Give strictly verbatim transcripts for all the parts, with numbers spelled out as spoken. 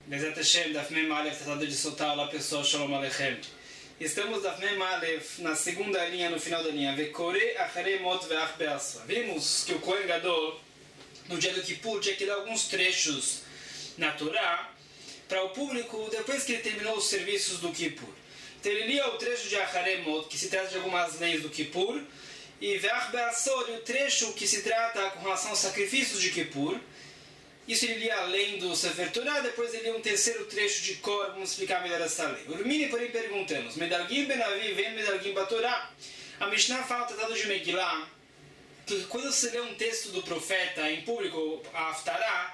Bezat Hashem, Daf Mem Aleph, tratado de soltar. Olá pessoal, Shalom Aleichem. Estamos Daf Mem Aleph, na segunda linha, no final da linha. Vekore acharei mot ve'ach be'asra. Vimos que o Kohen Gadol, no dia do Kippur, tinha que dar alguns trechos na Torá para o público depois que ele terminou os serviços do Kippur. Então ele lia o trecho de Acharei Mot, que se trata de algumas leis do Kippur, e ve'ach be'asra, o trecho que se trata com relação aos sacrifícios de Kippur. Isso ele lia além do Sefer Torah, depois ele lia um terceiro trecho de Cor, vamos explicar melhor essa lei. Urmini, porém, perguntamos, Medalgim Benavi vem Medalgim Batorá. A Mishnah fala, tratado de Megillah, que quando você lê um texto do profeta em público, a Haftarah,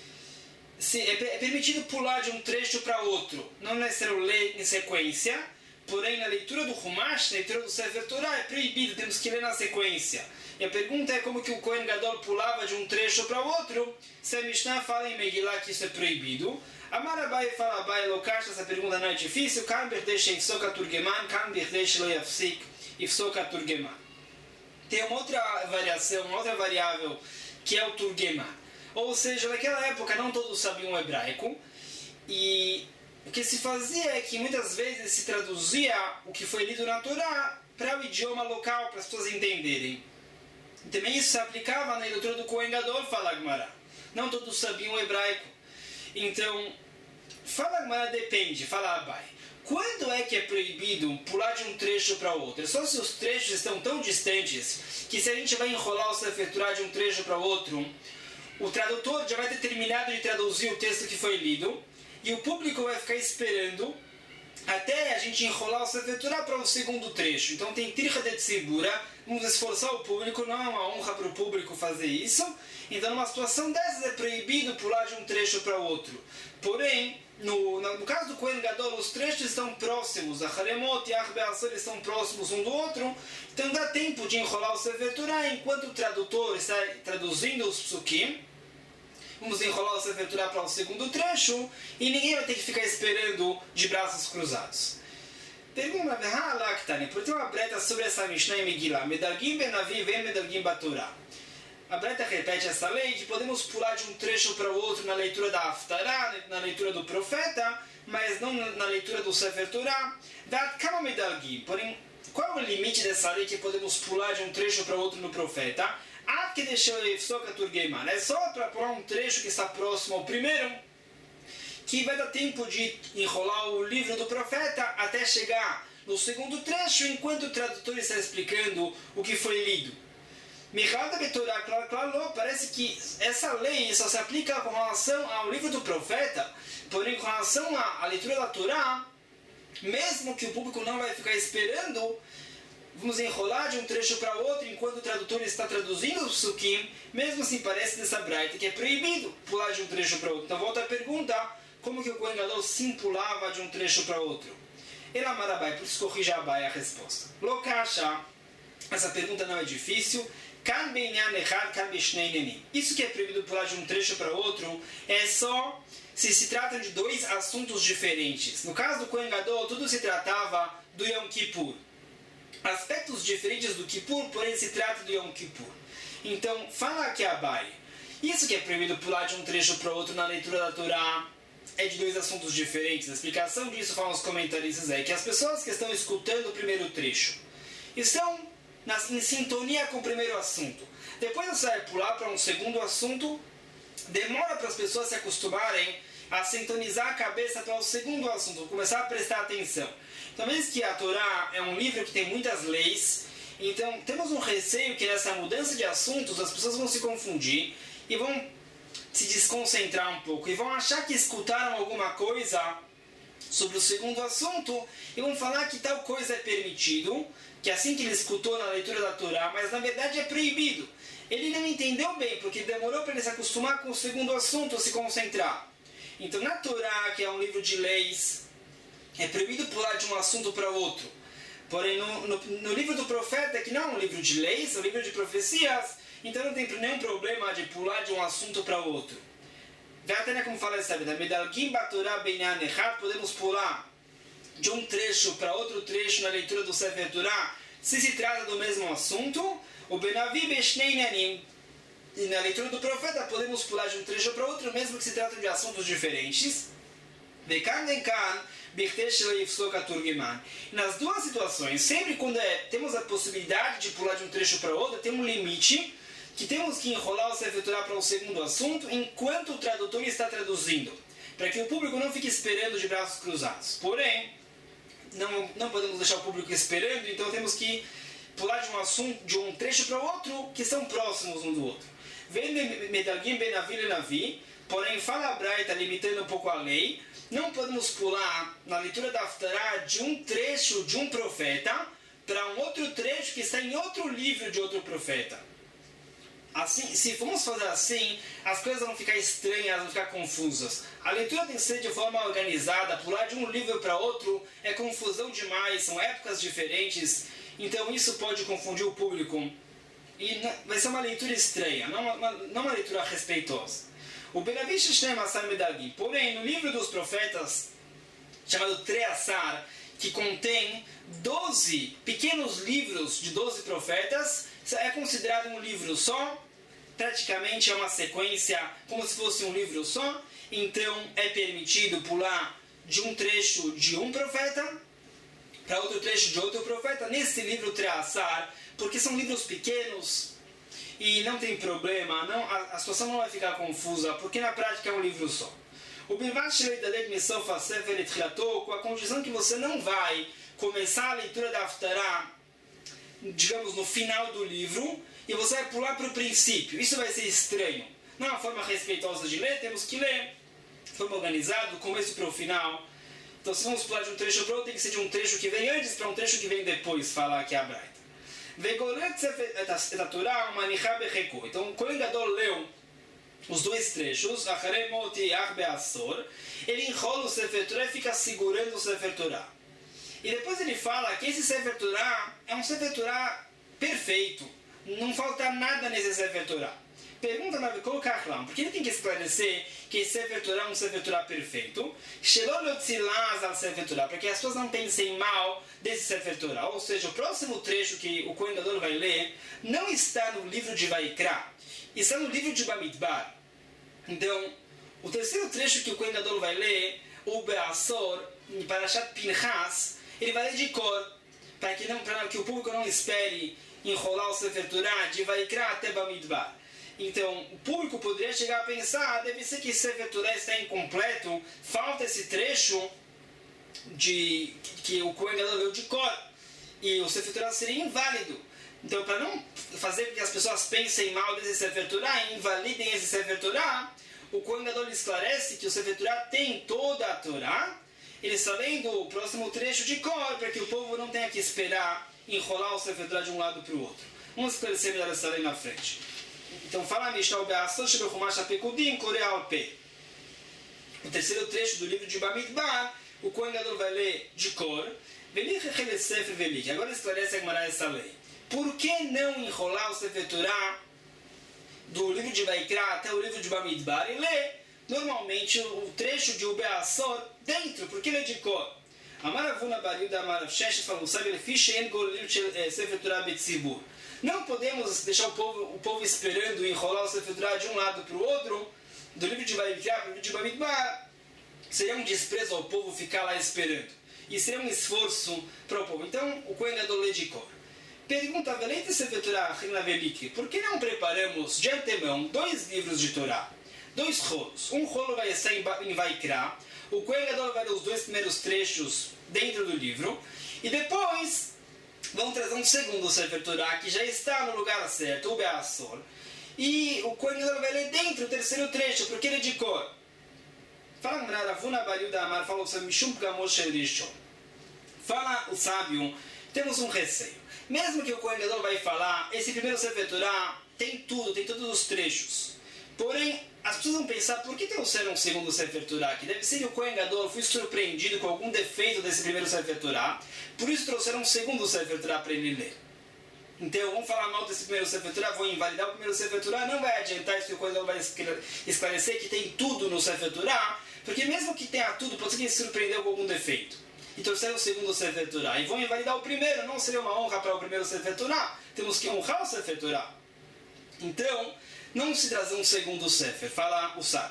é permitido pular de um trecho para outro. Não necessariamente ler em sequência, porém na leitura do Humash, na leitura do Sefer Torah, é proibido, temos que ler na sequência. E a pergunta é como que o Kohen Gadol pulava de um trecho para o outro. Se a Mishnah fala em Megillah que isso é proibido, Amar Abai fala Abai Lokash, essa pergunta não é difícil. Kan berdesh ifsok aturgeman, kan berdesh lo yafsik ifsok aturgeman. Tem uma outra variação, uma outra variável, que é o turgeman. Ou seja, naquela época não todos sabiam hebraico, e o que se fazia é que muitas vezes se traduzia o que foi lido na Torá para o idioma local, para as pessoas entenderem. Também isso se aplicava na leitura do Kohen Gadol, fala Gemara. Não todos sabiam hebraico. Então, fala Gemara depende, fala Abai. Quando é que é proibido pular de um trecho para outro? É só se os trechos estão tão distantes que se a gente vai enrolar o Sefer Torah de um trecho para outro, o tradutor já vai ter terminado de traduzir o texto que foi lido e o público vai ficar esperando até a gente enrolar o Sefer Torah para o segundo trecho. Então tem Tircha de Tzibura, vamos esforçar o público, não é uma honra para o público fazer isso. Então numa situação dessas é proibido pular de um trecho para o outro. Porém, no, no caso do Kohen Gadol, os trechos estão próximos, a Haremot e a Be'asor estão próximos um do outro, então dá tempo de enrolar o Sefer Torah enquanto o tradutor está traduzindo os psukim. Vamos enrolar o Sefer Torah para o segundo trecho e ninguém vai ter que ficar esperando de braços cruzados. Pergunta, porque tem uma breta sobre essa Mishnah em Megillah. Medalgim Benavi vem Medalgim Batorá. A breta repete essa lei de podemos pular de um trecho para o outro na leitura da Haftarah, na leitura do profeta, mas não na leitura do Sefer Torah. Kama Medalgim. Porém, qual é o limite dessa lei que podemos pular de um trecho para o outro no profeta? Ah, que deixou Ifsok Aturgeiman. É só para pular um trecho que está próximo ao primeiro, que vai dar tempo de enrolar o livro do profeta até chegar no segundo trecho, enquanto o tradutor está explicando o que foi lido. Michal Betorá, claro, claro, parece que essa lei só se aplica com relação ao livro do profeta, porém com relação à leitura da Torá, mesmo que o público não vai ficar esperando, vamos enrolar de um trecho para outro enquanto o tradutor está traduzindo o psukim, mesmo assim parece dessa braita que é proibido pular de um trecho para outro. Então volta a pergunta, como que o Kohen Gadol sim pulava de um trecho para outro? Ele amara Abai, por isso corrija Abai a resposta. Lokasha, essa pergunta não é difícil. Kan beinyan echad, kan beishnei nenim. Isso que é proibido pular de um trecho para outro é só se se trata de dois assuntos diferentes. No caso do Kohen Gadol, tudo se tratava do Yom Kippur. Aspectos diferentes do Kippur, porém se trata do Yom Kippur. Então, fala aqui Abai. Isso que é proibido pular de um trecho para outro na leitura da Torá é de dois assuntos diferentes. A explicação disso, falam os comentaristas, é que as pessoas que estão escutando o primeiro trecho estão na, em sintonia com o primeiro assunto. Depois você vai pular para um segundo assunto, demora para as pessoas se acostumarem a sintonizar a cabeça para o segundo assunto, começar a prestar atenção. Então, mesmo que a Torá é um livro que tem muitas leis, então temos um receio que nessa mudança de assuntos as pessoas vão se confundir e vão se desconcentrar um pouco e vão achar que escutaram alguma coisa sobre o segundo assunto e vão falar que tal coisa é permitido, que é assim que ele escutou na leitura da Torá, mas na verdade é proibido. Ele não entendeu bem, porque demorou para ele se acostumar com o segundo assunto, se concentrar. Então na Torá, que é um livro de leis, é proibido pular de um assunto para outro. Porém no, no, no livro do profeta, que não é um livro de leis, é um livro de profecias, então não tem nenhum problema de pular de um assunto para outro. Até como fala essa vida, Medalgim Batorá Beinyan Echad, podemos pular de um trecho para outro trecho na leitura do Sefer Torah, se se trata do mesmo assunto. O Benavi Beishnei Nenim, e na leitura do profeta podemos pular de um trecho para outro, mesmo que se trate de assuntos diferentes. Vekan vekan, nas duas situações, sempre quando é, temos a possibilidade de pular de um trecho para outro, tem um limite que temos que enrolar o Sefer Torah para o segundo assunto enquanto o tradutor está traduzindo, para que o público não fique esperando de braços cruzados. Porém, não, não podemos deixar o público esperando, então temos que pular de um assunto, de um trecho para o outro, que são próximos um do outro. Vem medalgim ben avi le navi, porém fala a Braita limitando um pouco a lei. Não podemos pular na leitura da Haftarah de um trecho de um profeta para um outro trecho que está em outro livro de outro profeta. Assim, se formos fazer assim, as coisas vão ficar estranhas, vão ficar confusas. A leitura tem que ser de forma organizada, pular de um livro para outro é confusão demais, são épocas diferentes, então isso pode confundir o público. E vai ser uma leitura estranha, não uma, não uma leitura respeitosa. O Benavish Shnei Masar Medalgim, porém, no livro dos profetas, chamado Treassar, que contém doze pequenos livros de doze profetas, é considerado um livro só, praticamente é uma sequência, como se fosse um livro só, então é permitido pular de um trecho de um profeta para outro trecho de outro profeta, nesse livro Treassar, porque são livros pequenos, e não tem problema, não, a, a situação não vai ficar confusa, porque na prática é um livro só. O Bilvat Shlei Dalek Misofa Sefer Etchilato, com a condição que você não vai começar a leitura da Haftarah, digamos, no final do livro, e você vai pular para o princípio. Isso vai ser estranho. Não é uma forma respeitosa de ler, temos que ler de forma organizada, do começo para o final. Então, se vamos pular de um trecho para outro, tem que ser de um trecho que vem antes para um trecho que vem depois, fala aqui a Braita. Então, o Kohen Gadol leu os dois trechos, ele enrola o Sefer Torah e fica segurando o Sefer Torah. E depois ele fala que esse Sefer Torah é um Sefer Torah perfeito, não falta nada nesse Sefer Torah. Pergunta na Vikol Kachlam, porque ele tem que esclarecer que esse Sefer Torah é um Sefer Torah perfeito, para que as pessoas não pensem mal desse Sefer Torah. Ou seja, o próximo trecho que o Kohen Gadol vai ler não está no livro de Vaikra, está no livro de Bamidbar. Então, o terceiro trecho que o Kohen Gadol vai ler, o Be'asor, em Parashat Pinchas, ele vai ler de cor, para que, não, para que o público não espere enrolar o Sefer Torah de Vaikra até Bamidbar. Então, o público poderia chegar a pensar, ah, deve ser que esse Sefer Torah está incompleto, falta esse trecho de, que, que o Kohen Gadol leu de cor, e o Sefer Torah seria inválido. Então, para não fazer com que as pessoas pensem mal desse Sefer Torah e invalidem esse Sefer Torah, o Kohen Gadol esclarece que o Sefer Torah tem toda a Torah, ele está lendo o próximo trecho de cor, para que o povo não tenha que esperar enrolar o Sefer Torah de um lado para o outro. Vamos esclarecer melhor essa lei na frente. Então, fala Mishal Be'asor Shebechumash HaPekudim Koreh Al-Peh. O terceiro trecho do livro de Bamidbar, o Kohen Gadol vai ler de cor, Velich Echele Sefer Velich. Agora esclarece a Gemara essa lei. Por que não enrolar o Sefer Torah do livro de Vaikra até o livro de Bamidbar e ler normalmente o trecho de Be'asor dentro? Por que ler de cor? Amaravuna Bariuda Amarav Shesh falou, sabe, ele fiche en golim Sefer Torah Betzibur. Não podemos deixar o povo, o povo esperando enrolar o Sefer Torah de um lado para o outro, do livro de Vaikra para o livro de Bamidbar. Seria um desprezo ao povo ficar lá esperando. E seria um esforço para o povo. Então, o Kohen Gadol lê de cor. Pergunta, Sefer Torah, por que não preparamos de antemão dois livros de Torá? Dois rolos. Um rolo vai estar em Vaikra. O Kohen Gadol vai ler os dois primeiros trechos dentro do livro. E depois vamos trazer um segundo Sefer Torah, que já está no lugar certo, o Be'asor. E o Kohen Gadol vai ler dentro o terceiro trecho, porque ele é de cor. Fala Ravuna Bariuda Amar, fala o sábio Mishum Pgamosh Rishon. Fala o sábio, temos um receio. Mesmo que o Kohen Gadol vai falar, esse primeiro Sefer Torah tem tudo, tem todos os trechos. Porém, as pessoas vão pensar, por que trouxeram um segundo Sefer Torah? Que deve ser que o Kohen Gadol foi surpreendido com algum defeito desse primeiro Sefer Torah, por isso trouxeram um segundo Sefer Torah para ele ler. Então, vamos falar mal desse primeiro Sefer Torah, vão invalidar o primeiro Sefer Torah, não vai adiantar isso que o Kohen Gadol vai esclarecer que tem tudo no Sefer Torah, porque mesmo que tenha tudo, pode ser que ele se surpreendeu com algum defeito. E trouxeram o segundo Sefer Torah. E vão invalidar o primeiro. Não seria uma honra para o primeiro Sefer Torah. Temos que honrar o Sefer Torah. Então, não se trazer um segundo Sefer. Fala o sábio.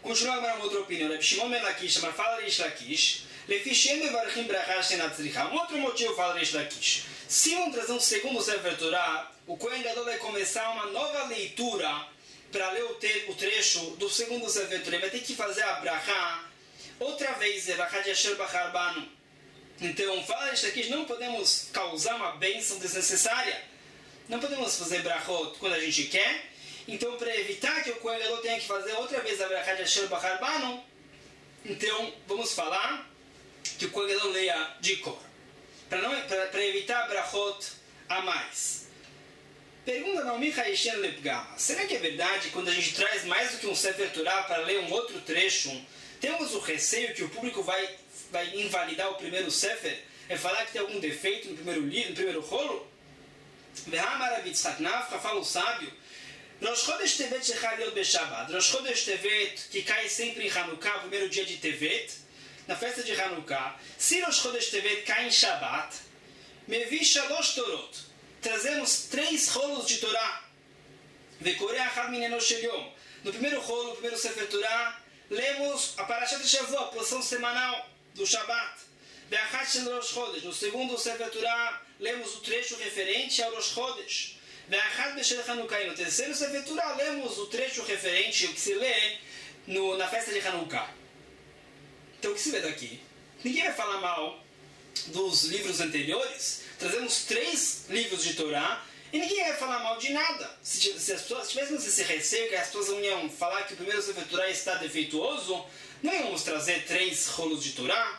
Continua agora uma outra opinião. Reb Shimon ben Lakish, mas fala Rish Lakish. Lefishem mevarchim brachah shenatzricha. Um outro motivo fala Rish Lakish. Se vão trazer um segundo Sefer Torah, o Kohen Gadol vai começar uma nova leitura para ler o, te, o trecho do segundo Sefer Torah. Ele vai ter que fazer a brachah outra vez, brachah de Asher Bachar Banu. Então, fala Rish Lakish, não podemos causar uma bênção desnecessária. Não podemos fazer brachot quando a gente quer. Então, para evitar que o Kohen Gadol tenha que fazer outra vez a brachá de Asher Bachar Banu, então, vamos falar que o Kohen Gadol leia de cor. Para evitar brachot a mais. Pergunta Naomi Haishen Lepgama. Será que é verdade quando a gente traz mais do que um Sefer Torah para ler um outro trecho, temos o receio que o público vai, vai invalidar o primeiro Sefer? É falar que tem algum defeito no primeiro livro, no primeiro rolo? Ve'amar Abitzchak Nafcha, fala o sábio, Rosh Chodesh Tevet Shechal Yod Beshabbat. Rosh Chodesh Tevet, que cai sempre em Hanukkah, primeiro dia de Tevet, na festa de Hanukkah. Se Rosh Chodesh Tevet cai em Shabbat, Mevi Shalosh Torot. Trazemos três rolos de Torá. Ve'koreh Achad Mineno Shel Yom. No primeiro rolo, no primeiro Sefer Torah, lemos a Parashat Shavuot, a porção semanal do Shabbat. Ve'achad Shel Rosh Chodesh. No segundo Sefer Torah, lemos o trecho referente ao Rosh Chodesh. Ve'achad B'Shel Hanukkah. E no terceiro Sefer Torah, lemos o trecho referente, o que se lê no, na festa de Hanukkah. Então, o que se vê daqui? Ninguém vai falar mal dos livros anteriores. Trazemos três livros de Torá e ninguém vai falar mal de nada. Se, se as pessoas tivéssemos esse receio que as pessoas iam falar que o primeiro Sefer Torah está defeituoso, não íamos trazer três rolos de Torá.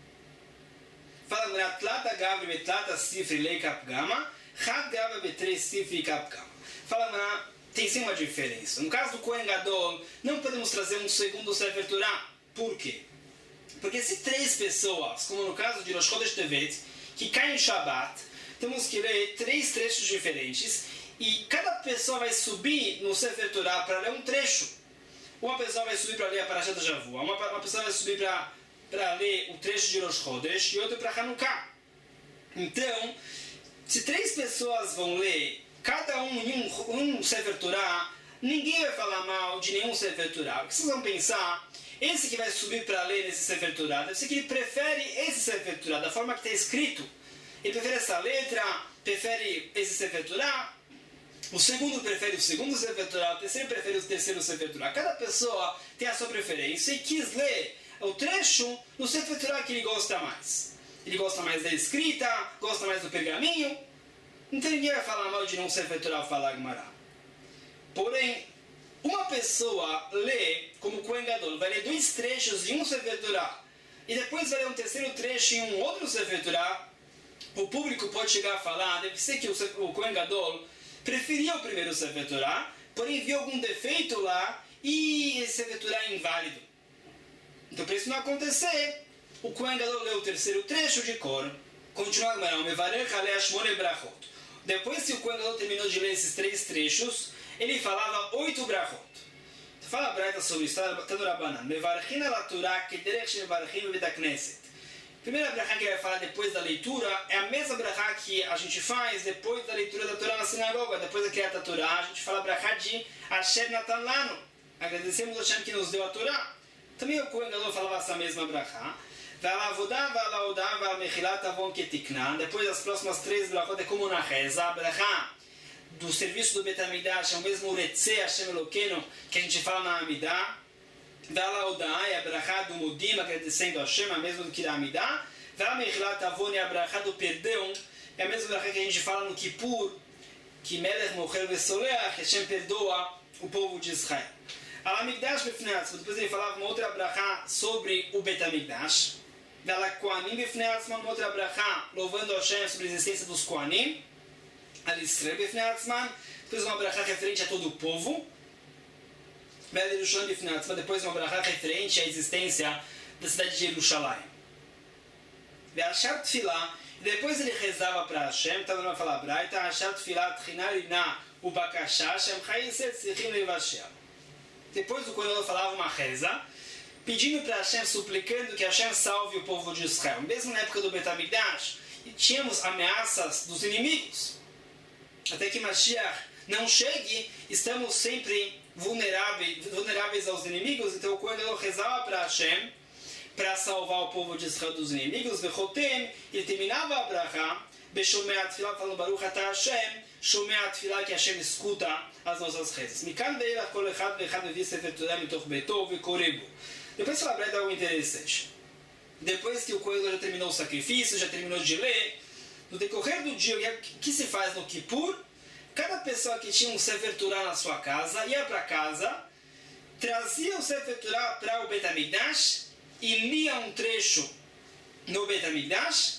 Fala Tlata Gavri Betlata Sifri Lei Kapgama, Had Gavri Betrei Sifri Kapgama. Fala, tem sim uma diferença. No caso do Kohen Gadol, não podemos trazer um segundo Sefer Torah. Por quê? Porque se três pessoas, como no caso de Rosh Chodesh Tevet, que caem em Shabbat, temos que ler três trechos diferentes e cada pessoa vai subir no Sefer Torah para ler um trecho. Uma pessoa vai subir para ler a Parashat Shavua, uma, uma pessoa vai subir para, para ler o trecho de Rosh Chodesh e outra para Hanukkah. Então, se três pessoas vão ler cada um em um, um Sefer Torah, ninguém vai falar mal de nenhum Sefer Torah. O que vocês vão pensar? Esse que vai subir para ler nesse Sefer Torah, deve ser que ele prefere esse Sefer Torah, da forma que está escrito. Ele prefere essa letra, prefere esse Sefer Torah. O segundo prefere o segundo Sefer Torah, o terceiro prefere o terceiro Sefer Torah. Cada pessoa tem a sua preferência e quis ler o trecho no Sefer Torah que ele gosta mais. Ele gosta mais da escrita, gosta mais do pergaminho. Então ninguém vai falar mal de não Sefer Torah falar Gemara. Porém, uma pessoa lê, como Kohen Gadol, vai ler dois trechos de um Sefer Torah e depois vai ler um terceiro trecho em um outro Sefer Torah, o público pode chegar a falar, deve ser que o Kohen Gadol preferia o primeiro Sefer Torah, porém viu algum defeito lá e esse Sefer Torah é inválido. Então, para isso não acontecer, o Kohen Gadol lê o terceiro trecho de cor, continua a Gemara, Mevarech alei Shmone brachot. Depois que o Kohen Gadol terminou de ler esses três trechos, ele falava oito brachot. Fala a Braita sobre isso, está no Rabanan. Mevarchin ala Torah kederech shemevarchim bebeit hakneset. A primeira brachá que ele vai falar depois da leitura é a mesma brachá que a gente faz depois da leitura da Torá na sinagoga. Depois da criada da Torá, a gente fala a brachá de Asher Natan Lanu. Agradecemos a Hashem que nos deu a Torá. Também o Kohen Gadol falava essa mesma brachá. Depois das próximas três brachot é como na reza, a brachá do serviço do Bet HaMikdash, é o mesmo Uretze Hashem Elokeinu que a gente fala na Amidah. Dala Oda'a é a brachá do Mudim, agradecendo a Hashem, a mesma do que da Amidah. Dala Mechilat Avon é a brachá do perdão, é a mesma brachá que a gente fala no Kippur, que Melech Mocher Vesoleach, Hashem perdoa o povo de Israel. Al Hamikdash Befnei Atzma, depois ele falava uma outra brachá sobre o Bet HaMikdash. Dala Kohanim Befnei Atzma, uma outra brachá louvando a Hashem sobre a existência dos Kohanim. Al Yisrael Befnei Atzma, depois uma brachá referente a todo o povo. Depois uma brachá referente à existência da cidade de Jerusalém. Depois ele rezava para Hashem, estava numa fala braita, depois o Kohen falava uma reza, pedindo para Hashem, suplicando que Hashem salve o povo de Israel. Mesmo na época do Bet HaMikdash, tínhamos ameaças dos inimigos. Até que Mashiach não chegue, estamos sempre vulneráveis, vulneráveis aos inimigos, então o Kohen Gadol rezava para Hashem, para salvar o povo de Israel dos inimigos, Vechotem, ele terminava a Brachá, Beshomei Atfilah, falando Baruch Atah Hashem, Shomei Atfilah, que Hashem escuta as nossas rezas. Mikan ve'elach kol echad ve'echad mevi sefer Torah mitoch beito ve'korebo. Depois fala para algo interessante. Depois que o Kohen já terminou o sacrifício, já terminou de ler, no decorrer do dia, o que se faz no Kippur? Cada pessoa que tinha um Sefer Torah na sua casa, ia para casa, trazia o Sefer Torah para o Beit HaMikdash e lia um trecho no Beit HaMikdash.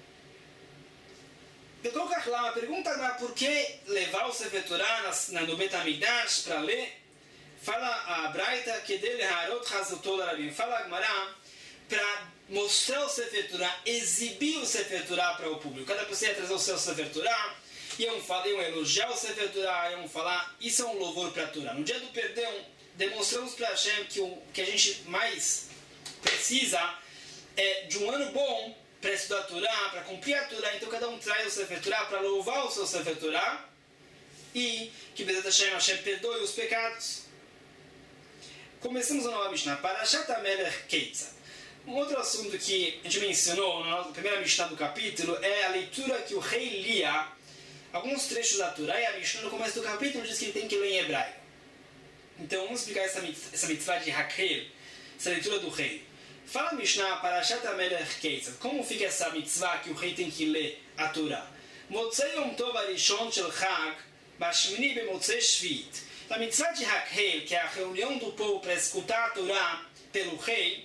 A pergunta é por que levar o Sefer Torah no Beit HaMikdash para ler? Fala a Braita que dele Harot Hazutol Arabim. Fala a Gemara para mostrar o Sefer Torah, exibir o Sefer Torah para o público. Cada pessoa ia trazer o seu Sefer Torah, iam, falar, iam elogiar o Sefer Torah, iam falar, isso é um louvor para a Torah. No dia do perdão, demonstramos para Hashem que o que a gente mais precisa é de um ano bom para estudar a Torah, para cumprir a Torah. Então cada um traz o Sefer Torah para louvar o seu Sefer Torah e que Bezat Hashem, Hashem perdoe os pecados. Começamos a nova Mishnah, Parashat HaMelech Keitzad. Um outro assunto que a gente mencionou na primeira Mishnah do capítulo é a leitura que o rei lia alguns trechos da Torá, e a Mishnah no começo do capítulo diz que ele tem que ler em hebraico. Então vamos explicar essa, essa mitzvah de Hakel, essa leitura do rei. Fala a Mishnah, Parashat HaMelech Keitzad, como fica essa mitzvah que o rei tem que ler a Torá? Motzei Yom Tov Arishon Shel Chag, Bashmini Bemotzei Shvit. A mitzvah de Hakel, que é a reunião do povo para escutar a Torá pelo rei,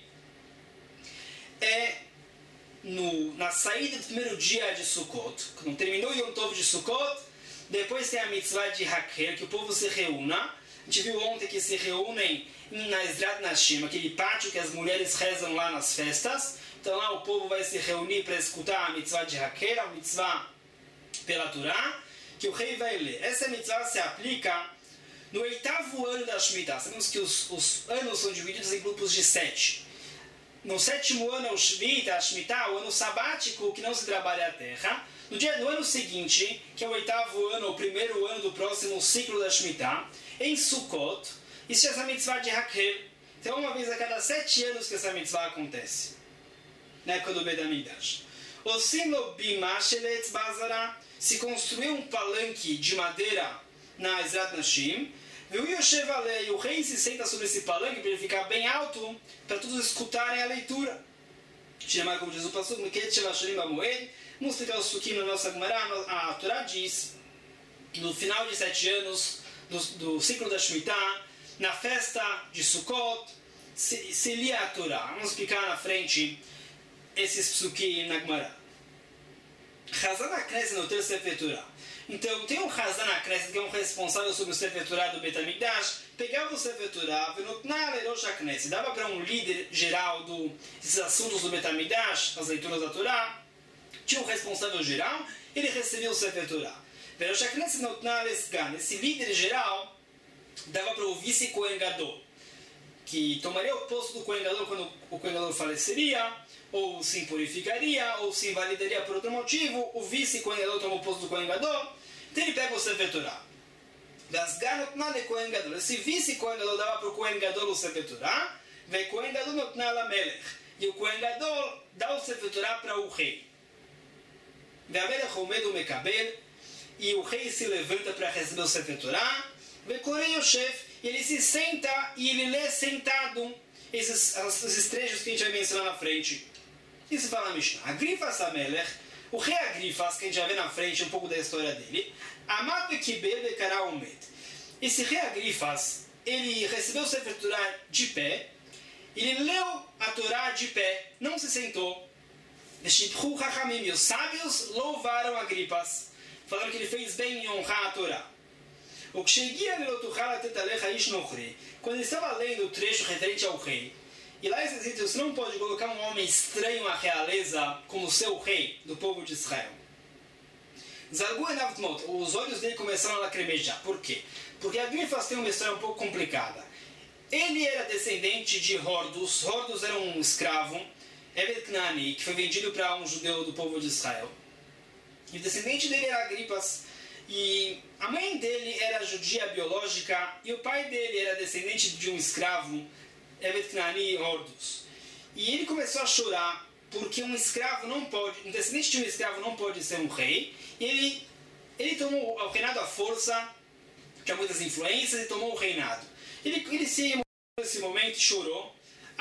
é no, na saída do primeiro dia de Sukkot, quando terminou o Yom Tov de Sukkot, depois tem a mitzvah de Hakel, que o povo se reúna. A gente viu ontem que se reúnem na Ezrat Nashim, aquele pátio que as mulheres rezam lá nas festas. Então lá o povo vai se reunir para escutar a mitzvah de Hakel, a mitzvah pela Torá, que o rei vai ler. Essa mitzvah se aplica no oitavo ano da Shemitah. Sabemos que os, os anos são divididos em grupos de sete. No sétimo ano é o Shvita, a Shemitah, o ano sabático que não se trabalha a terra. No, dia, no ano seguinte, que é o oitavo ano, o primeiro ano do próximo ciclo da Shemitah, em Sukkot, isso é essa mitzvah de Hakel. Então, uma vez a cada sete anos que essa mitzvah acontece, na época do Beit HaMikdash. O Simlo Bima Sheletz Bazara, se construiu um palanque de madeira na Ezrat Nashim, e o rei se senta sobre esse palanque para ele ficar bem alto, para todos escutarem a leitura. Chamar como diz o pastor, vamos explicar o sukim na nossa Gemara. A Torá diz, no final de sete anos do, do ciclo da Shemitah, na festa de Sukkot, se, se lia a Torá. Vamos explicar na frente esses psukim na Gemara. Chazan HaKnesset no terceiro Sefer Torah. Então, tem um Chazan HaKnesset, que é um responsável sobre o Sefer Torah do Beit HaMikdash, pegava o Sefer Torah, dava para um líder geral do, desses assuntos do Beit HaMikdash, as leituras da Torá, tinha um responsável geral, ele recebia o Sefer Torah. Esse líder geral dava para o vice Kohen Gadol, que tomaria o posto do Kohen Gadol quando o Kohen Gadol faleceria, ou se impurificaria, ou se invalidaria por outro motivo. O vice Kohen Gadol toma o posto do Kohen Gadol, então ele pega o Sefer Torah. Esse vice Kohen Gadol dava para o Kohen Gadol o Sefer Torah, e o Kohen Gadol dá o Sefer Torah para o rei. E o rei se levanta para receber o Sefer Torah, e ele se senta e ele lê sentado esses, esses trechos que a gente vai mencionar na frente. Isso fala na Mishnah. Agrifas HaMelech, o rei Agrifas, que a gente já vê na frente um pouco da história dele, Amad Vekibel Vekara Umed. Esse rei Agrifas, ele recebeu o Sefer Torah de pé, ele leu a Torá de pé, não se sentou. Veshibchu Chachamim, os sábios louvaram Agrifas, falaram que ele fez bem em honrar a Torá. Quando ele estava lendo o trecho referente ao rei, e lá está escrito, você não pode colocar um homem estranho à realeza como seu rei do povo de Israel. Os olhos dele começaram a lacrimejar. Por quê? Porque Agrifas tem uma história um pouco complicada. Ele era descendente de Hordos. Hordos era um escravo, Eved Knani, que foi vendido para um judeu do povo de Israel. E o descendente dele era Agrifas. E a mãe dele era judia biológica e o pai dele era descendente de um escravo, Evet Knani Hordos. E ele começou a chorar porque um escravo não pode, um descendente de um escravo não pode ser um rei. E ele, ele tomou o reinado à força, tinha muitas influências e tomou o reinado. Ele, ele se emocionou nesse momento e chorou.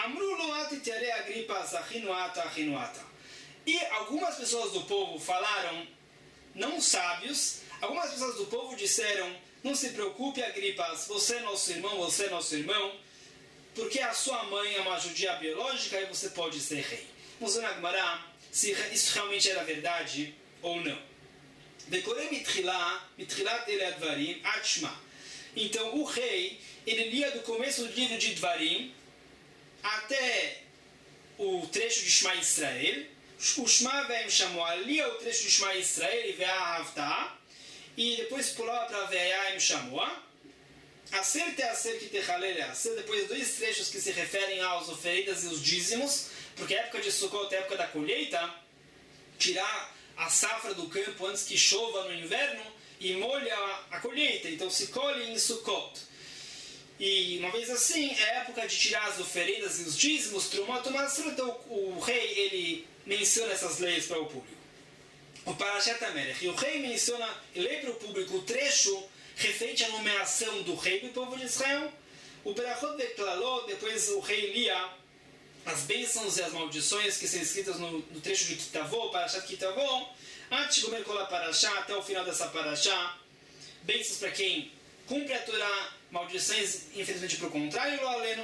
E algumas pessoas do povo falaram, não sábios, algumas pessoas do povo disseram, não se preocupe, Agripas, você é nosso irmão, você é nosso irmão, porque a sua mãe é uma judia biológica e você pode ser rei. Vamos ver na Gemara se isso realmente era verdade ou não. Então o rei, ele lia do começo do livro de Dvarim até o trecho de Shema Israel. O Shema Ve'em Shamoah lia o trecho de Shema Israel e Ve'ahavta, e depois pulava para Ve'em Shamoah. Acer te acer que te halele acer, depois dois trechos que se referem às oferendas e os dízimos, porque a época de Sukkot é a época da colheita, tirar a safra do campo antes que chova no inverno e molha a colheita, então se colhe em Sukkot. E uma vez assim, é a época de tirar as oferendas e os dízimos, Trumot U'Masrut, então o rei ele menciona essas leis para o público. O Parashat HaMelech, e o rei menciona, lê para o público o trecho referente à nomeação do rei do povo de Israel. O Berachot Ve'Klalot, depois o rei lia as bênçãos e as maldições que são escritas no, no trecho de Kitavó, Parashat Kitavó, antes de comer cola Parashá, até o final dessa Parashá. Bênçãos para quem cumpre a Torá, maldições, infelizmente, para o contrário, lo aleno.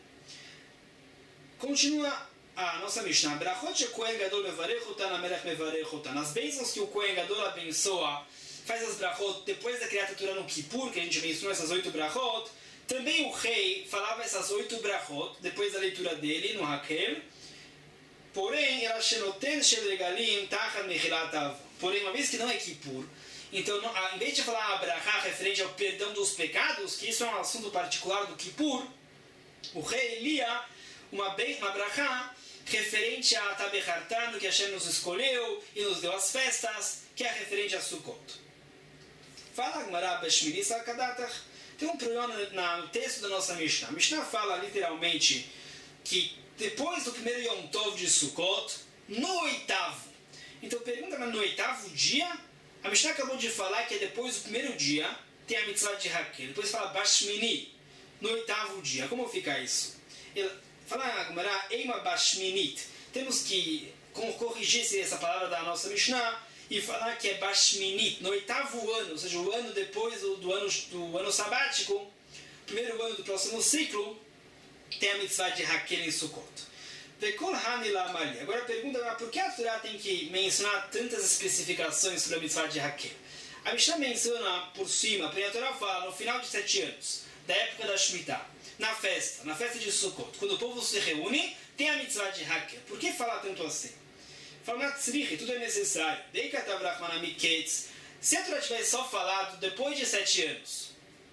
Continua a nossa Mishnah. Berachot sheKohen Gadol mevarech otan, HaMelech mevarech otan. As bênçãos que o Kohen Gadol abençoa, faz as brachot depois da criatura Torá no Kippur, que a gente mencionou essas oito brachot. Também o rei falava essas oito brachot depois da leitura dele no Hakel. Porém, ela shenoten shel regalim tachad mechilat avon. Porém, uma vez que não é Kippur, então, não, em vez de falar a brachá referente ao perdão dos pecados, que isso é um assunto particular do Kippur, o rei lia uma, uma brachá referente a Tabechartanu, que Hashem nos escolheu e nos deu as festas, que é referente a Sukkot. Fala Agmará Beshmini Salkadatach. Tem um problema no texto da nossa Mishnah. A Mishnah fala literalmente que depois do primeiro Yom Tov de Sukkot, no oitavo. Então pergunta, mas no oitavo dia? A Mishnah acabou de falar que é depois do primeiro dia, tem a mitzvah de Hakel. Depois fala Bashmini, no oitavo dia. Como fica isso? Ele fala Agmará Eima Bashminit. Temos que corrigir essa palavra da nossa Mishnah e falar que é Bashminit, no oitavo ano, ou seja, o ano depois do, do, ano, do ano sabático, primeiro ano do próximo ciclo, tem a mitzvah de Hakel em Sukkot. Vekol Hanila Amali. Agora a pergunta é, por que a Torá tem que mencionar tantas especificações sobre a mitzvah de Hakel? A Mishnah menciona por cima, porque a Torá fala no final de sete anos, da época da Shemitah, na festa, na festa de Sukkot, quando o povo se reúne, tem a mitzvah de Hakel. Por que falar tanto assim? Fala, tudo é necessário. Se a Torá tivesse só falado depois de sete anos,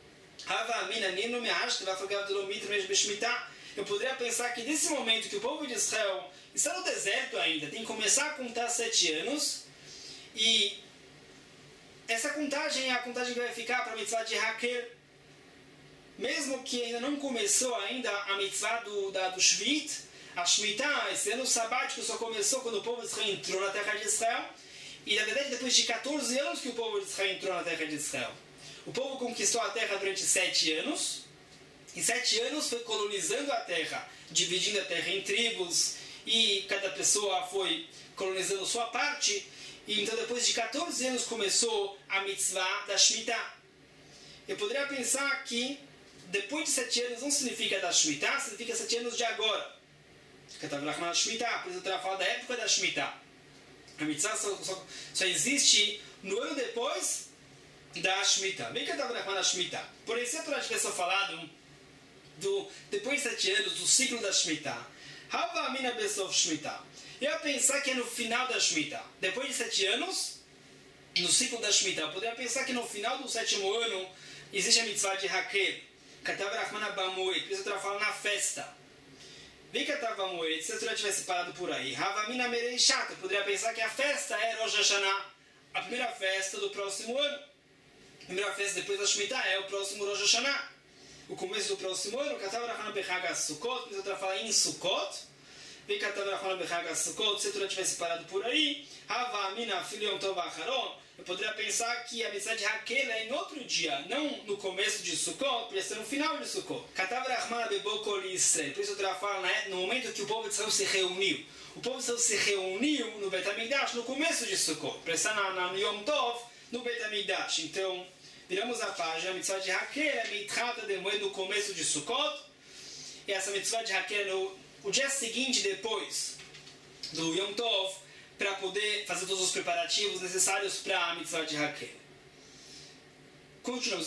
eu poderia pensar que nesse momento que o povo de Israel está no deserto ainda, tem que começar a contar sete anos, e essa contagem é a contagem que vai ficar para a mitzvah de Hakel, mesmo que ainda não começou ainda a mitzvah do, da, do Shvit. A Shemitah, esse ano sabático, só começou quando o povo de Israel entrou na terra de Israel. E na verdade depois de catorze anos que o povo de Israel entrou na terra de Israel. O povo conquistou a terra durante sete anos. Em sete anos foi colonizando a terra, dividindo a terra em tribos. E cada pessoa foi colonizando sua parte. E então depois de catorze anos começou a mitzvah da Shemitah. Eu poderia pensar que depois de sete anos não significa da Shemitah, significa sete anos de agora. Por isso eu falar da época da Shemitah. A mitzvah só, só, só existe no ano depois da Shemitah. Bem que eu estava na Shemitah. Porém, se a Torá tivesse falado do, depois de sete anos do ciclo da Shemitah, eu ia pensar que é no final da Shemitah. Depois de sete anos, no ciclo da Shemitah, eu poderia pensar que no final do sétimo ano existe a mitzvah de Hakel. Por isso eu estava falando na festa. Vem que estava moed, se a Torá tivesse parado por aí, Havamina Merei Shata, poderia pensar que a festa é Rosh Hashanah, a primeira festa do próximo ano. primeira festa depois da Shemitah é o próximo Rosh Hashanah. O começo do próximo ano, Katav Rachana Bechag Sukkot, mas outra fala em Sukkot. Vem Katav Rachana Bechag Sukkot, se tudo tivesse parado por aí, Hava Amina Filho Yom Tov Acharon, eu poderia pensar que a mitzvah de Hakel é em outro dia, não no começo de Sukkot, podia ser no final de Sukkot. Katav Rachana Bebokol Israel, por isso outra fala, né, no momento que o povo de Israel se reuniu. O povo de Israel se reuniu no Beit HaMikdash no começo de Sukkot, para estar na, na, no Yom Tov, no Beit HaMikdash. Então, viramos a página, a mitzvah de Hakel é Mitrata de Moed no começo de Sukkot, e essa mitzvah de Hakel é no o dia seguinte depois do Yom Tov, para poder fazer todos os preparativos necessários para a mitzvah de Hakel. Continuamos.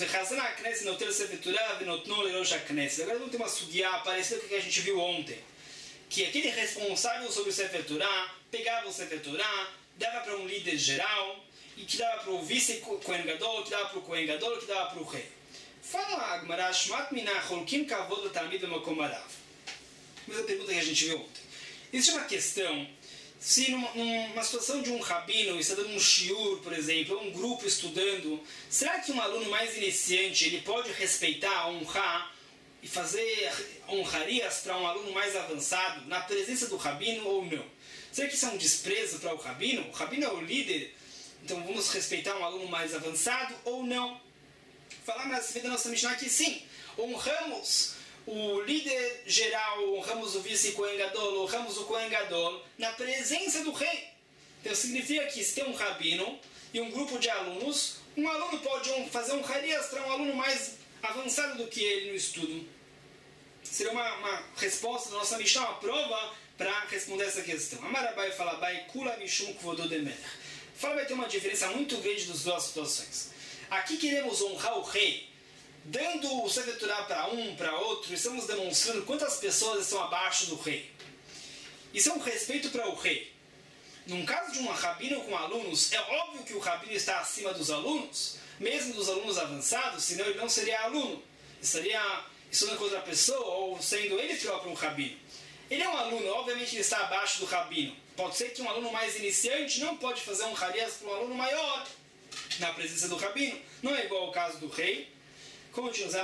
Agora vamos ter uma sugiá parecida com o que a gente viu ontem, que aquele responsável sobre o Sefer Torah pegava o Sefer Torah, dava para um líder geral, e que dava para o vice-Kohen Gadol, que dava para o Kohen Gadol, que dava para o rei. Fala a Gemara, Shmat minach holkim kavod l'talmid b'makom harav. Mesma pergunta que a gente viu ontem. Existe uma questão, se numa, numa situação de um rabino está dando um shiur, por exemplo, ou um grupo estudando, será que um aluno mais iniciante ele pode respeitar, honrar e fazer honrarias para um aluno mais avançado na presença do rabino ou não? Será que isso é um desprezo para o rabino? O rabino é o líder, então vamos respeitar um aluno mais avançado ou não? Falar na da nossa Mishnah que sim, honramos o líder geral, honramos o vice-Kohen Gadol, honramos o Kohen Gadol na presença do rei. Então significa que se tem um rabino e um grupo de alunos, um aluno pode fazer um harias para um aluno mais avançado do que ele no estudo. Seria uma, uma resposta da nossa Mishnah, uma prova para responder essa questão. Amarabai falabai kula mishum kvodo de melech. Fala, vai ter uma diferença muito grande das duas situações. Aqui queremos honrar o rei, dando o Sefer Torah para um, para outro, estamos demonstrando quantas pessoas estão abaixo do rei. Isso é um respeito para o rei. Num caso de um rabino com alunos, é óbvio que o rabino está acima dos alunos, mesmo dos alunos avançados, senão ele não seria aluno. Estaria estudando com outra pessoa, ou sendo ele próprio um rabino. Ele é um aluno, obviamente ele está abaixo do rabino. Pode ser que um aluno mais iniciante não pode fazer um harias para um aluno maior na presença do rabino. Não é igual ao caso do rei. Continuamos.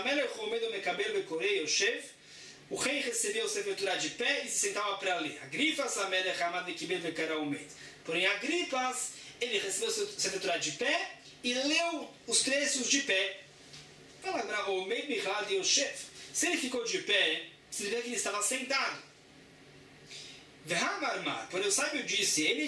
O rei recebeu o Sefer Torah de pé e se sentava para ler. Agrifas, porém, Agrifas, ele recebeu o Sefer Torah de pé e leu os trechos de pé. Se ele ficou de pé, significa que ele estava sentado. Porém, o sábio disse, ele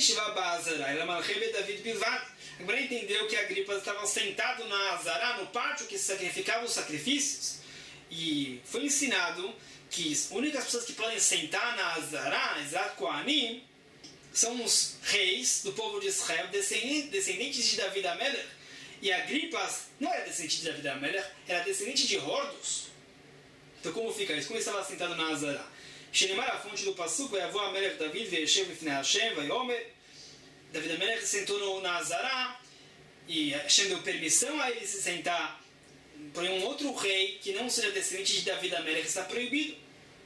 agora entendeu que Agripas estava sentado na Azará, no pátio que se sacrificava os sacrifícios, e foi ensinado que as únicas pessoas que podem sentar na Azará, Ezrat Kohanim, são os reis do povo de Israel, descendentes de David Amelech. E Agripas não era descendente de David Amelech, era descendente de Hordos. Então como fica isso? Como ele estava sentado na Azará? Shenemar, a fonte do Passuco, é avô Amelech David, Ve'eshev Lifnei Hashem, Vayomer. David Amelech sentou no, na Azará, e Hashem deu permissão a ele se sentar. Porém, um outro rei, que não seja descendente de David Amelech, está proibido.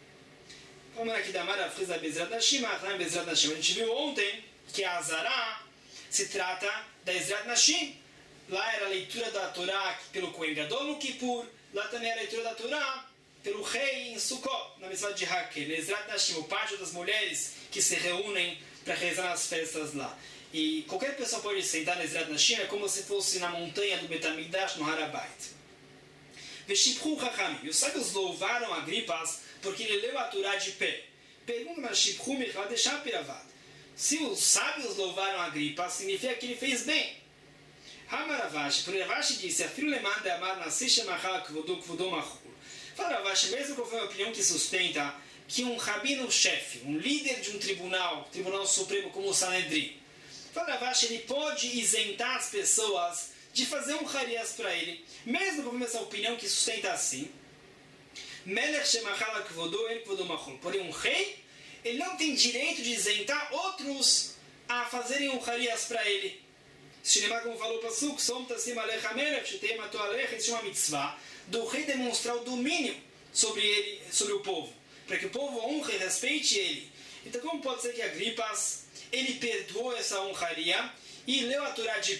Vamos aqui da Mara, Frisa Bezrat Nashim, Achlan Bezrat Nashim. A gente viu ontem que a Azará se trata da Ezrat Nashim. Lá era a leitura da Torá pelo Kohen Gadol no Kippur. Lá também era a leitura da Torá pelo rei em Sukkot, na mitzvah de Hakel. Ezrat Nashim, o pátio das mulheres que se reúnem para rezar nas festas lá. E qualquer pessoa pode sentar na Ezrat Nashim, é como se fosse na montanha do Beit HaMikdash, no Harabait. Veshipchu Chachamim. E os sábios louvaram Agripas porque ele leu a Torá de pé. Pergunta, mas Shipchu Michal deixar piravad. Se os sábios louvaram Agripas, significa que ele fez bem. Hamaravashi, por Ravashi disse, Afilo leman de amar nasisha machal kvodo kvodo machul. Fala Ravashi, mesmo que foi a opinião que sustenta que um rabino-chefe, um líder de um tribunal, tribunal supremo como o Sanedrim, fala Ravashi, ele pode isentar as pessoas de fazer um harias para ele, mesmo com essa opinião que sustenta assim. Melech shemachal kvodo el kvodo machul. Porém, um rei, ele não tem direito de isentar outros a fazerem um harias para ele. Shinemar, como falou o Pasuk, Somtasim alecha melech, shetei matou alecha, isso é uma mitzvah do rei demonstrar o domínio sobre ele, sobre o povo, para que o povo honre e respeite ele. Então, como pode ser que Agripas ele perdoou essa honraria e leu a Torá de pé?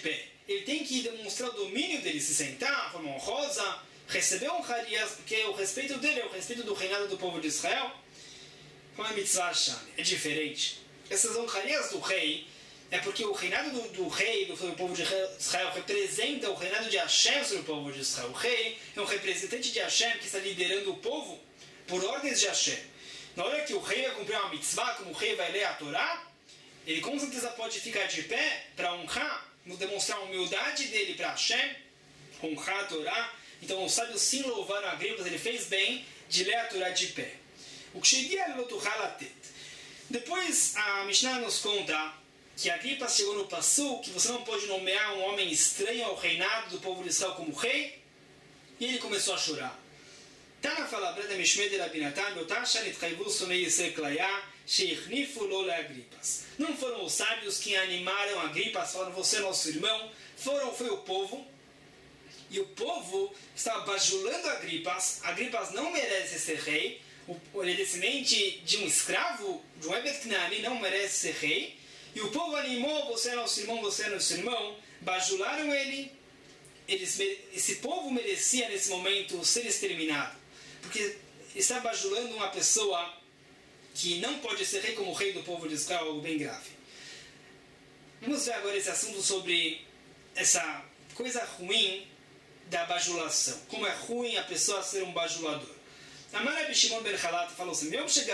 ele tem que demonstrar o domínio dele, se sentar de forma honrosa, receber honrarias, porque o respeito dele é o respeito do reinado do povo de Israel. Como é mitzvah shami? É diferente. Essas honrarias do rei é porque o reinado do, do rei, do, do povo de Israel, representa o reinado de Hashem sobre o povo de Israel. O rei é um representante de Hashem que está liderando o povo por ordens de Hashem. Na hora que o rei vai cumprir uma mitzvah, como o rei vai ler a Torá, ele com certeza pode ficar de pé para honrar, demonstrar a humildade dele para Hashem, honrar a Torá. Então os sábios sim louvaram Agripas, ele fez bem de ler a Torá de pé. O que cheguei a Lotuhalatet. Depois a Mishnah nos conta que Agripas chegou no Passu, que você não pode nomear um homem estranho ao reinado do povo de Israel como rei, e ele começou a chorar. Tana fala Breda Mishmed Rabinatan, Yotasha Nitkaivu Sunei Yisrael Klaya, Sheichnifu Lola Agripas. Não foram os sábios que animaram Agripas, falaram, você é nosso irmão, foram, foi o povo, e o povo estava bajulando Agripas. Agripas não merece ser rei, ele é descendente de um escravo, de um Ebed Knaani, não merece ser rei, e o povo animou, você é nosso irmão, você é nosso irmão, bajularam ele. Eles, esse povo merecia nesse momento ser exterminado, porque está bajulando uma pessoa que não pode ser rei como rei do povo de Israel, algo bem grave. Vamos ver agora esse assunto sobre essa coisa ruim da bajulação. Como é ruim a pessoa ser um bajulador. Amar Rabbi Shimon ben Halat falou assim,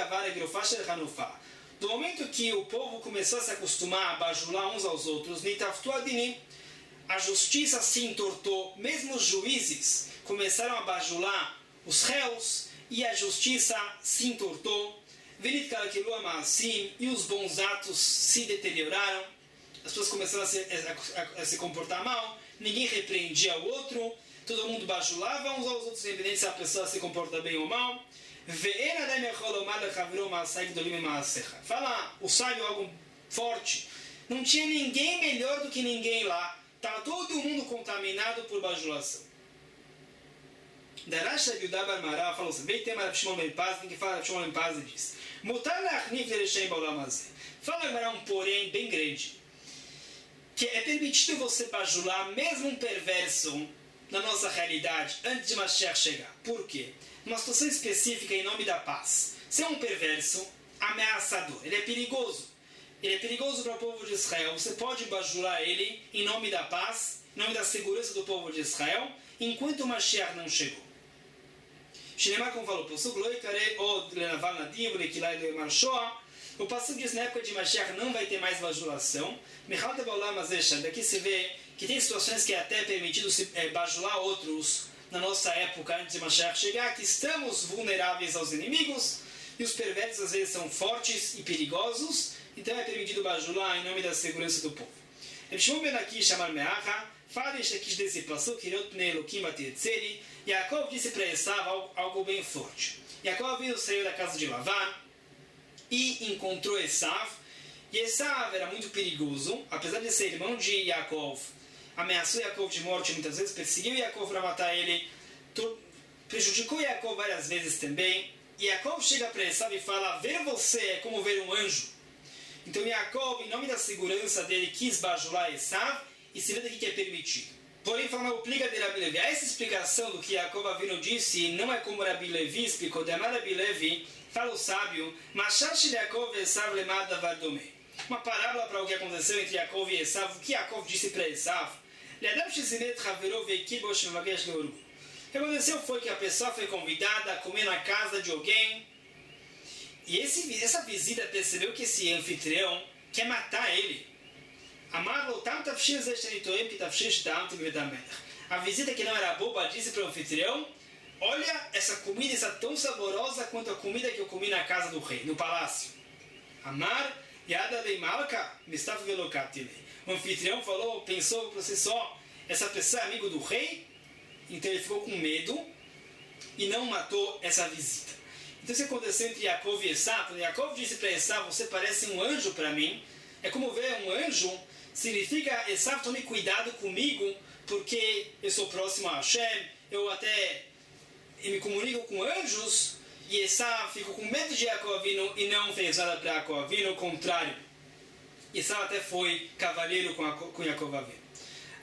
do momento que o povo começou a se acostumar a bajular uns aos outros, a justiça se entortou, mesmo os juízes começaram a bajular os réus e a justiça se entortou, e os bons atos se deterioraram, as pessoas começaram a se, a, a, a se comportar mal, ninguém repreendia o outro, todo mundo bajulava uns aos outros, independente se a pessoa se comporta bem ou mal. Fala o sábio algo forte, não tinha ninguém melhor do que ninguém lá, estava todo mundo contaminado por bajulação. Darash Yudá Bar Mará falou assim, veio tema Rav Shimon ben Paz, tem que falar Rav Shimon ben Paz e diz, Mutar lachnif lereshem ba'olam hazeh. Fala agora um porém bem grande, que é permitido você bajular mesmo um perverso na nossa realidade antes de Mashiach chegar. Por quê? Numa situação específica em nome da paz. Se é um perverso, ameaçador, ele é perigoso. Ele é perigoso para o povo de Israel. Você pode bajular ele em nome da paz, em nome da segurança do povo de Israel, enquanto o Mashiach não chegou. Shinemar, como falou, o Passuco diz na época de Mashiach não vai ter mais bajulação. Daqui se vê que tem situações que é até permitido se, é, bajular outros na nossa época antes de Mashiach chegar, que estamos vulneráveis aos inimigos e os perversos às vezes são fortes e perigosos, então é permitido bajular em nome da segurança do povo. Shimon ben Akish chamar Meacha, fala desse Passuco, Yaakov disse para Esav algo, algo bem forte. Yaakov viu, saiu da casa de Lavan e encontrou Esav. E Esav era muito perigoso, apesar de ser irmão de Yaakov, ameaçou Yaakov de morte muitas vezes, perseguiu Yaakov para matar ele, prejudicou Yaakov várias vezes também. E Yaakov chega para Esav e fala, ver você é como ver um anjo. Então Yaakov, em nome da segurança dele, quis bajular Esav, e se vê daqui que é permitido. Porém, fala o plica de Rabi Levi. Essa explicação do que Yaakov Avinu disse não é como Rabi Levi explicou. De Amar Rabi Levi, fala o sábio, Mashash Yaakov Esav lemad davar domeh. Uma parábola para o que aconteceu entre Yaakov e Esav. O que Yaakov disse para Esav? O que aconteceu foi que a pessoa foi convidada a comer na casa de alguém. E esse, essa visita percebeu que esse anfitrião quer matar ele. A visita que não era boba disse para o anfitrião, olha, essa comida está tão saborosa quanto a comida que eu comi na casa do rei, no palácio. Amar Yada Leimalka Mistaf Velokatile. O anfitrião falou, pensou para si só, essa pessoa é amigo do rei, então ele ficou com medo e não matou essa visita. Então isso aconteceu entre Yaakov e Esav. Yaakov disse para Esav, você parece um anjo para mim. É como ver um anjo, significa, Esav, tome cuidado comigo, porque eu sou próximo a Hashem, eu até eu me comunico com anjos, e Esav ficou com medo de Yaakov Avinu e não fez nada para Yaakov Avinu, ao contrário. Esav até foi cavaleiro com, com Yaakov Avinu.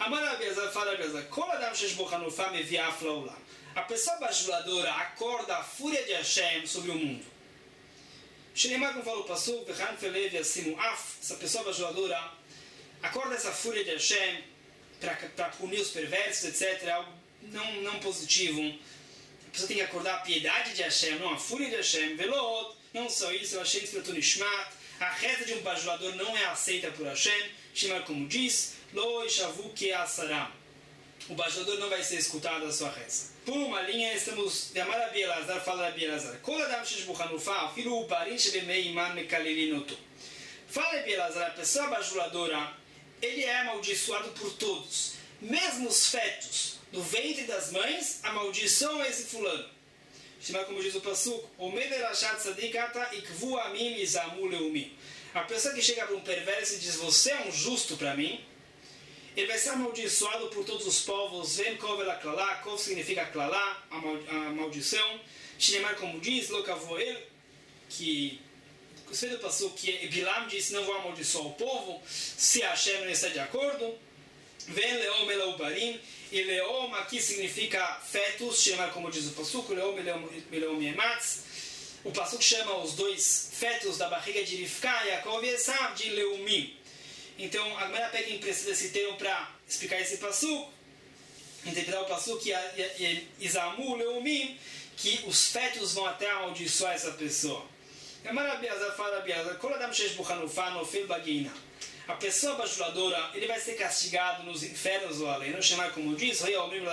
Amar Rabi Elazar fala Rabi Elazar, Kol Adam Shesh Bo Hanufah Meviaf Laolam. A pessoa bajuladora acorda a fúria de Hashem sobre o mundo. Shneimar, como fala o Pasuk, Vechan Felev Yassimu Af, essa pessoa bajuladora acorda essa fúria de Hashem para punir os perversos, etcétera. É algo não, não positivo. A pessoa tem que acordar a piedade de Hashem, não a fúria de Hashem. Velot, não só isso, Hashem Tzvetu Nishmat, a reza de um bajulador não é aceita por Hashem. Shneimar, como diz, Lo Ishavu Ke Asaram. O bajulador não vai ser escutado a sua reza. Por uma linha, estamos... Amar Rabi Elazar, fala Rabi Elazar. Kol Adam Shesh Bo Hanufah, Filu Uparim Shebemei Iman Mekalelin Oto. Fala Rabi Elazar, a pessoa bajuladora, ele é amaldiçoado por todos. Mesmo os fetos do ventre das mães, amaldiçoam esse fulano. Shema, como diz o Pasuk, Omed Rashat Tzadik Ata Ikvu Amim Izamu Leumim. A pessoa que chega para um perverso e diz, você é um justo para mim, ele vai ser amaldiçoado por todos os povos. Vem Kov ela Klalá, Kov significa Klalá, a maldição. Shinemar, como diz, Lokavoel, que o Senhor passou que Bilam disse, não vou amaldiçoar o povo, se Hashem não está de acordo. Vem Leom Elaubarim, e Leom aqui significa fetos, Shinemar, como diz o Pasuk, Leom Eleom Yematz. O Pasuk chama os dois fetos da barriga de Rivka, Yaakov e Esav, de Leumim. Então, a Gemara pega emprestado esse termo para explicar esse Pasuk, interpretar o Pasuk, Izamu, Leumim, que os fetos vão até amaldiçoar essa pessoa. A pessoa bajuladora, ele vai ser castigado nos infernos ou além. Não chamar como diz,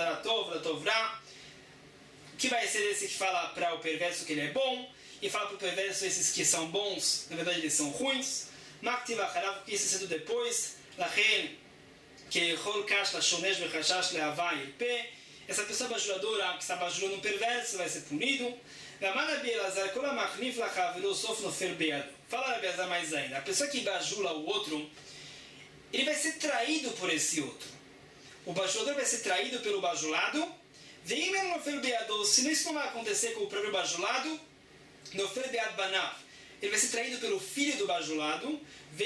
que vai ser esse que fala para o perverso que ele é bom, e fala para o perverso esses que são bons, na verdade eles são ruins. Maktiv acharav, que isso sendo depois, Lachen, que Chol Kash La Shomesh Vechashash Leavá Ilpe, essa pessoa bajuladora que está bajulando um perverso vai ser punido. Fala Rabi Elazar mais ainda, a pessoa que bajula o outro, ele vai ser traído por esse outro. O bajulador vai ser traído pelo bajulado. Se isso não vai acontecer com o próprio bajulado, ele vai ser traído pelo filho do bajulado,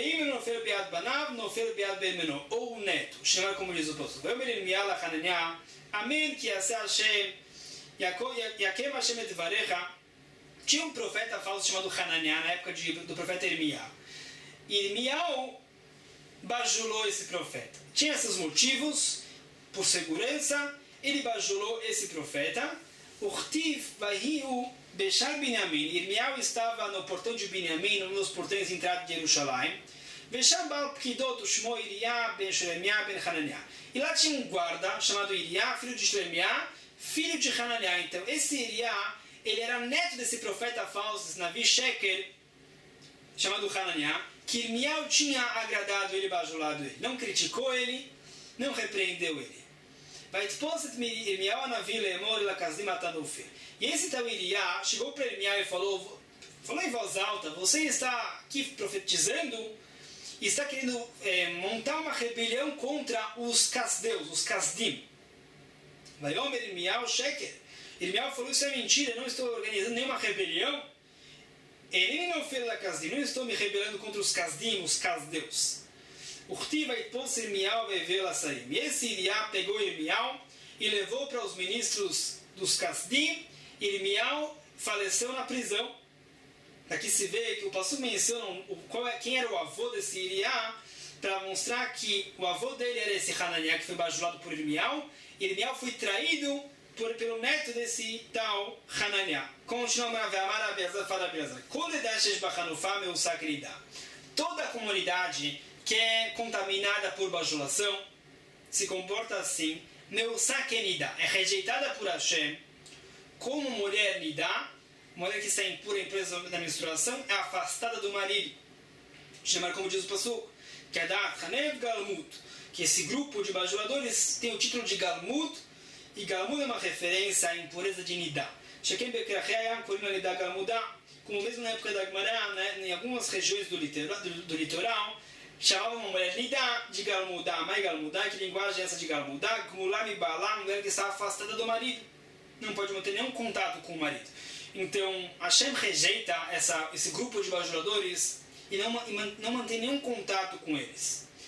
ou o neto, chamar como diz o pastor. Amém, que Hashem, Yakem Hashem Edvarecha. Tinha um profeta falso chamado Hananiah na época de, do profeta Irmiá. Irmiá bajulou esse profeta. Tinha seus motivos, por segurança, ele bajulou esse profeta. Urtiv Vahiu Bechar Binyamin. Irmiá estava no portão de Binyamin, um dos portões de entrada de Jerusalém. Bechar Baal Pkidot Shmo Iriá Ben Shlemiah Ben Hananiah. E lá tinha um guarda chamado Iriá, filho de Shlemiah, filho de Hananiah. Então, esse Iriá, ele era neto desse profeta falso, Navi Sheker, chamado Hananiah, que Irmiá tinha agradado ele, bajulado ele. Não criticou ele, não repreendeu ele. E esse tal Iriá chegou para Irmiá e falou, falou em voz alta, você está aqui profetizando e está querendo é, montar uma rebelião contra os casdeus, os casdim. Vai Omer Irmiá o Sheker. Irmiá falou, isso é mentira, eu não estou organizando nenhuma rebelião. Ele não fez a casdim, não estou me rebelando contra os casdim, os casdeus. Urtiva e pôs Irmiá vai ver lá sair. E esse Iriá pegou Irmiá e levou para os ministros dos casdim. Irmiá faleceu na prisão. Aqui se vê que o Passu menciona o, qual é, quem era o avô desse Iriá, para mostrar que o avô dele era esse Hananiah, que foi bajulado por Irmiá. Irmiá foi traído por, pelo neto desse tal Hananiah. Continua a Amar fala toda a comunidade que é contaminada por bajulação se comporta assim, Meusakenida, é rejeitada por Hashem, como mulher Nidá, mulher que está impura em presa da menstruação, é afastada do marido. Chamar como diz o Pasuk, que é da Hanev Galmut, que esse grupo de bajuladores tem o título de Galmut, e Galmut é uma referência à impureza de Nidá. Shekem Bekrachayam Korina Nidá Galmudá, como mesmo na época da Gemara, né, em algumas regiões do litoral, do, do litoral chamavam uma mulher Nidá de Galmudá, Mai Galmudá, que linguagem é essa de Galmudá? Gmulam Balá, mulher que está afastada do marido, não pode manter nenhum contato com o marido. Então, Hashem rejeita essa, esse grupo de bajuladores e não, e não mantém nenhum contato com eles.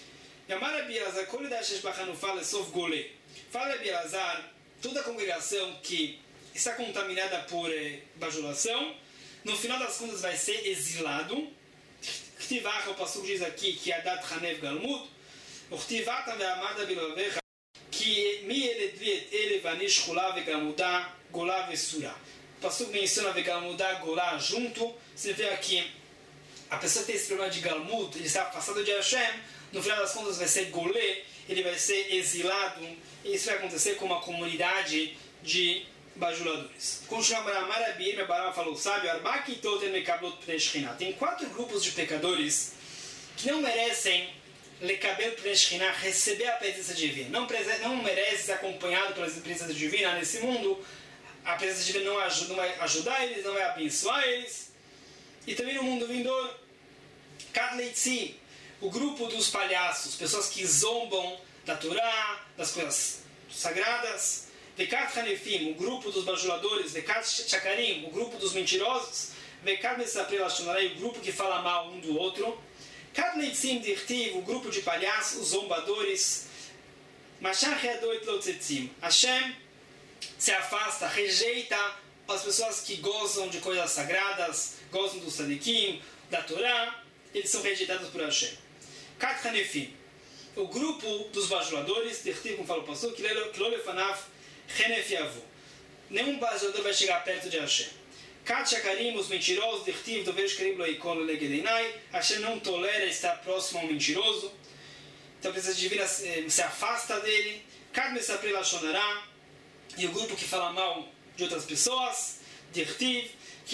Yamar Rabbi Elazar, Kol Yidai Shesh B'Chanufah Lesof Goleh. Fala Rabbi Elazar, toda a congregação que está contaminada por eh, bajulação, no final das contas vai ser exilado. Ktivach, o pastor diz aqui que Adat Hanev Galmud, o Ktivach também amada Bilovecha, que mi eledviet ele vanish chulá vegamudá golá vesura. O pastor menciona vegamudá golá junto. Você vê aqui, a pessoa tem esse problema de galmud, ele está afastado de Hashem, no final das contas vai ser golé, ele vai ser exilado, e isso vai acontecer com uma comunidade de bajuladores. Continuamos a Marabir, meu barão falou, sábio, tem quatro grupos de pecadores que não merecem lekabel pnei receber a presença divina. Não, não merece ser acompanhado pela presença divina nesse mundo. A presença divina não, ajuda, não vai ajudar eles, não vai abençoar eles. E também no mundo vindouro, Kadleitzi, o grupo dos palhaços, pessoas que zombam da Torá, das coisas sagradas. Vekat Hanefim, o grupo dos bajuladores. Vekat Shakarim, o grupo dos mentirosos. Vekat Mesaprei Lashonarei, o grupo que fala mal um do outro. Kadleitzim Dirtiv, o grupo de palhaços, os zombadores. Mashach Yadoit Lotzetzim. Hashem se afasta, rejeita as pessoas que gozam de coisas sagradas, gozam do Sadikim, da Torá, eles são rejeitados por Hashem. Kat Hanefim, o grupo dos bajuladores, Dirtiv, como fala o pastor, que Lolefanav Henef Yavu. Nenhum bajulador vai chegar perto de Hashem. Kat Shakarim, os mentirosos, Dirtiv, Dovesh Karib Loikon Legedeinai, Hashem não tolera estar próximo ao mentiroso, então a presença divina se, se afasta dele. Kat Mesaprei Lashonará, e o grupo que fala mal de outras pessoas, Dirtiv,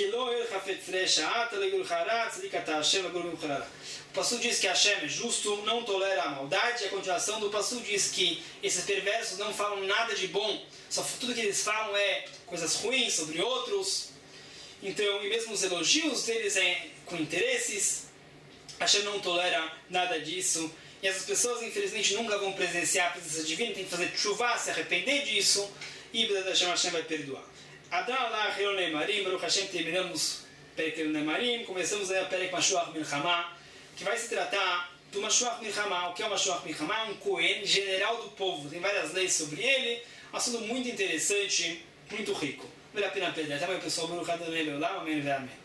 o pastor diz que Hashem é justo, não tolera a maldade. A continuação do pastor diz que esses perversos não falam nada de bom, só tudo que eles falam é coisas ruins sobre outros. Então, e mesmo os elogios deles é com interesses, Hashem não tolera nada disso. E essas pessoas, infelizmente, nunca vão presenciar a presença divina, tem que fazer chuvá, se arrepender disso, e Hashem, Hashem vai perdoar. Adão Allah, Helon Nemarim, Baruch Hashem, terminamos Perek Nemarim, começamos aí a Perek Mashuach Milchama, que vai se tratar do Mashuach Milchama. O que é o Mashuach Milchama? É um Cohen, general do povo, tem várias leis sobre ele, um assunto muito interessante, muito rico. Vale a pena perder. Até mais, pessoal. Baruch Adonai Leolam, amém.